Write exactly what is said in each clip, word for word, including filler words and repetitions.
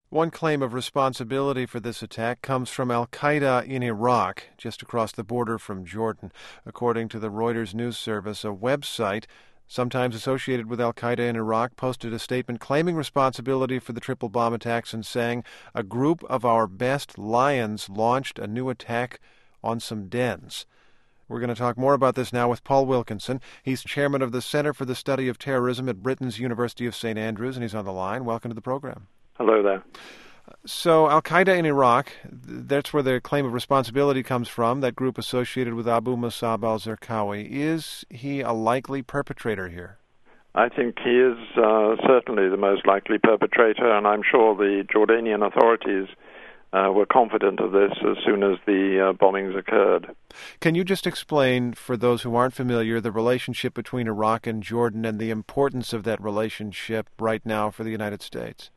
One claim of responsibility for this attack comes from al-Qaeda in Iraq, just across the border from Jordan. According to the Reuters news service, a website sometimes associated with al-Qaeda in Iraq posted a statement claiming responsibility for the triple bomb attacks and saying, "A group of our best lions launched a new attack on some dens." We're going to talk more about this now with Paul Wilkinson. He's chairman of the Center for the Study of Terrorism at Britain's University of Saint Andrews, and he's on the line. Welcome to the program. Hello there. So al-Qaeda in Iraq, that's where the claim of responsibility comes from, that group associated with Abu Musab al-Zarqawi. Is he a likely perpetrator here? I think he is uh, certainly the most likely perpetrator, and I'm sure the Jordanian authorities uh, were confident of this as soon as the uh, bombings occurred. Can you just explain, for those who aren't familiar, the relationship between Iraq and Jordan and the importance of that relationship right now for the United States?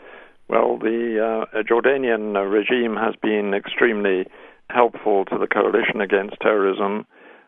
Well, the uh, Jordanian regime has been extremely helpful to the coalition against terrorism,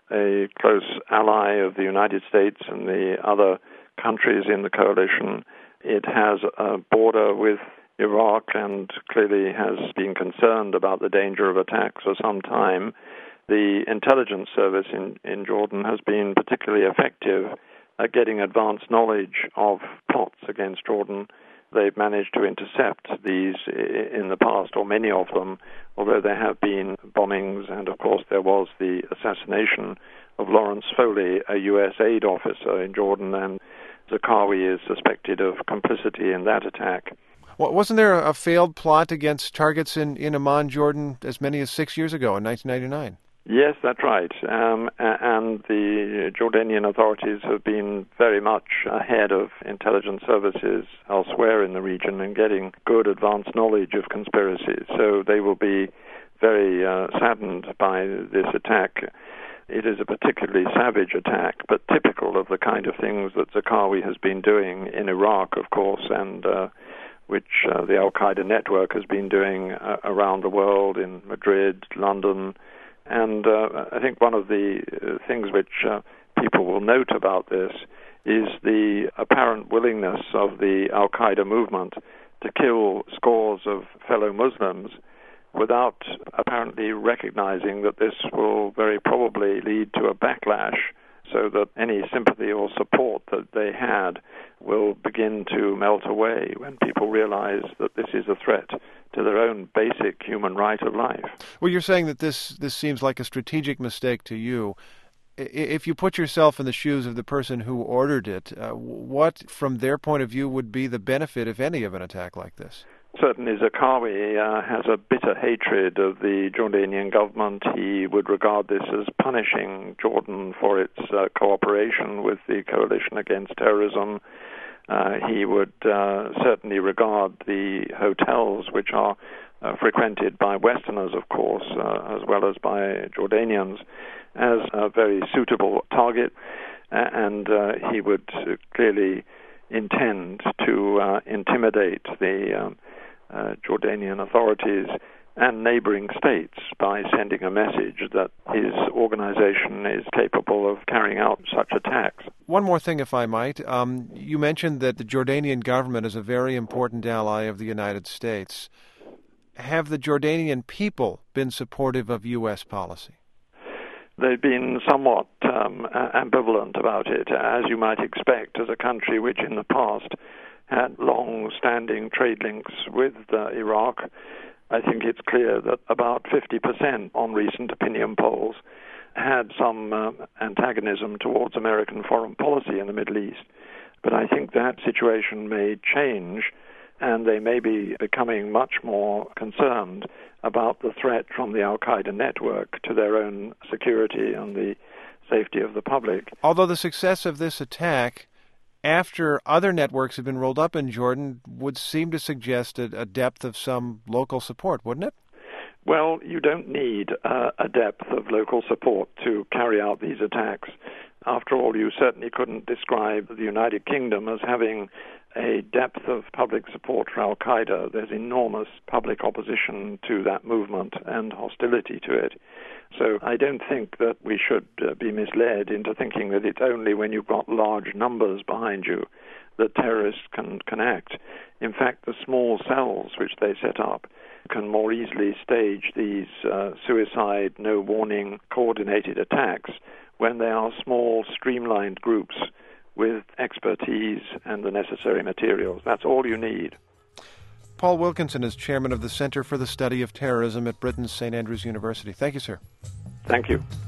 a close ally of the United States and the other countries in the coalition. It has a border with Iraq and clearly has been concerned about the danger of attacks for some time. The intelligence service in, in Jordan has been particularly effective at getting advanced knowledge of plots against Jordan. They've managed to intercept these in the past, or many of them, although there have been bombings, and of course there was the assassination of Lawrence Foley, a U S aid officer in Jordan, and Zarqawi is suspected of complicity in that attack. Well, wasn't there a failed plot against targets in, in Amman, Jordan, as many as six years ago in nineteen ninety-nine? Yes, that's right. Um, and the Jordanian authorities have been very much ahead of intelligence services elsewhere in the region in getting good advanced knowledge of conspiracies. So they will be very uh, saddened by this attack. It is a particularly savage attack, but typical of the kind of things that Zarqawi has been doing in Iraq, of course, and uh, which uh, the al-Qaeda network has been doing uh, around the world, in Madrid, London. And uh, I think one of the uh, things which uh, people will note about this is the apparent willingness of the al-Qaeda movement to kill scores of fellow Muslims without apparently recognizing that this will very probably lead to a backlash, so that any sympathy or support that they had will begin to melt away when people realize that this is a threat to their own basic human right of life. Well, you're saying that this, this seems like a strategic mistake to you. If you put yourself in the shoes of the person who ordered it, uh, what, from their point of view, would be the benefit, if any, of an attack like this? Certainly, Zarqawi uh, has a bitter hatred of the Jordanian government. He would regard this as punishing Jordan for its uh, cooperation with the coalition against terrorism. Uh, he would uh, certainly regard the hotels, which are uh, frequented by Westerners, of course, uh, as well as by Jordanians, as a very suitable target. Uh, and uh, he would uh, clearly intend to uh, intimidate the um, Uh, Jordanian authorities and neighboring states by sending a message that his organization is capable of carrying out such attacks. One more thing, if I might. Um, you mentioned that the Jordanian government is a very important ally of the United States. Have the Jordanian people been supportive of U S policy? They've been somewhat um, ambivalent about it, as you might expect, as a country which in the past had long-standing trade links with uh, Iraq. I think it's clear that about fifty percent on recent opinion polls had some uh, antagonism towards American foreign policy in the Middle East. But I think that situation may change, and they may be becoming much more concerned about the threat from the al-Qaeda network to their own security and the safety of the public. Although the success of this attack, after other networks have been rolled up in Jordan, would seem to suggest a, a depth of some local support, wouldn't it? Well, you don't need uh, a depth of local support to carry out these attacks. After all, you certainly couldn't describe the United Kingdom as having a depth of public support for al-Qaeda. There's enormous public opposition to that movement and hostility to it. So I don't think that we should uh, be misled into thinking that it's only when you've got large numbers behind you that terrorists can, can act. In fact, the small cells which they set up can more easily stage these uh, suicide, no-warning, coordinated attacks when they are small, streamlined groups with expertise and the necessary materials. That's all you need. Paul Wilkinson is chairman of the Center for the Study of Terrorism at Britain's Saint Andrews University. Thank you, sir. Thank you.